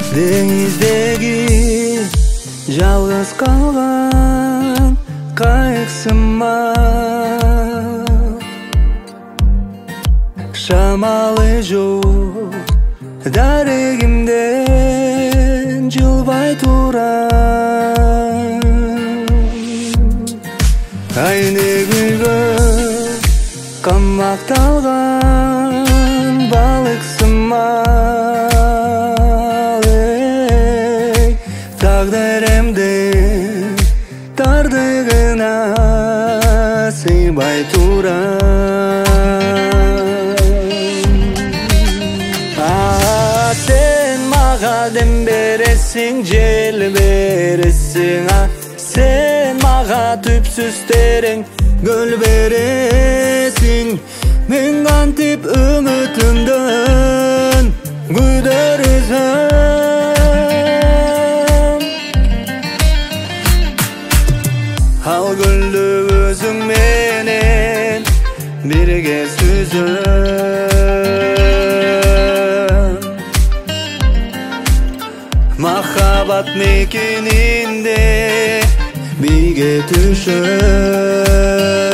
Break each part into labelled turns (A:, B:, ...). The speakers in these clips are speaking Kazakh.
A: Dengizdeki жалғыз қалған қайықсыма шамалы жоқ дәрігімден жылбай тұрам айны гүлгө қамақталған балықсыма тағдырымды тардығына сыйбай турам сен маға дем бересің жел бересің сен маға түпсіз терең гүл бересің мен кантип үмітімден күйдірсем ал гүлді өзің менен бірге сүзем махаббат мекенінде биге түшем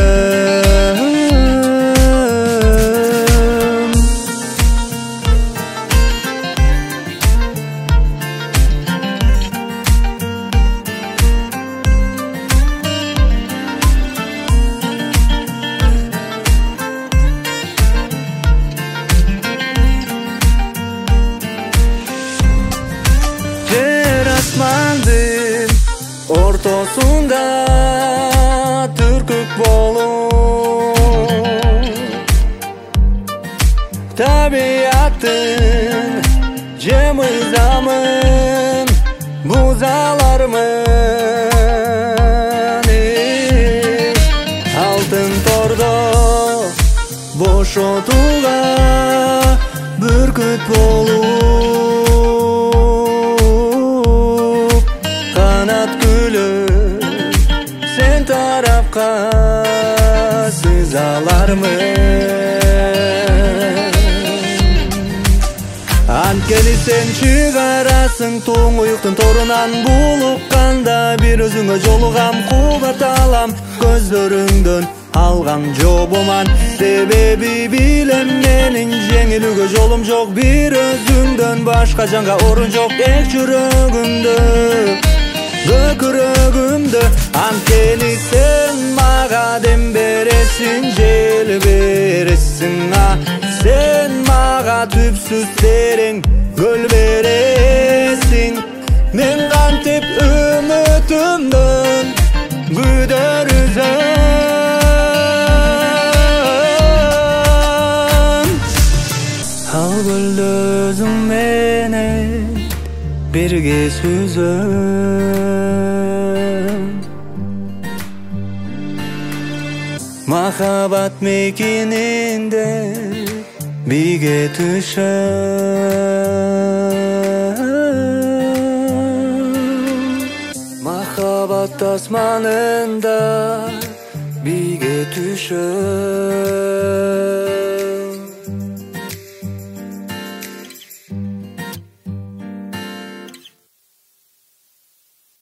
A: Osman'dın ortasında türkük bolur Tabiatın cemizamın buzalarmın Altın torda boş otuğa bürküt bolur sen tarafqa sızalarmın Ankeli sen çıgarasın toңуюктун торунан булукканда bir өзүңө жолугам кубат алам көздөрүңдөн алган жобуман себеби билем менин жеңилүүгө жолум жок bir өзүңдөн башка жанга орун жок эк жүрөгүмдө Gökürөгүмдө анткени сен мага дем бересиң жел бересиң сен мага түпсүз терең көл бересиң мен кантип үмүтүмдөн күйдөрүзөм ал көлдө өзүң менен birge süzüm Mahabat mekininde bige düşem Mahabat asmanında bige düşem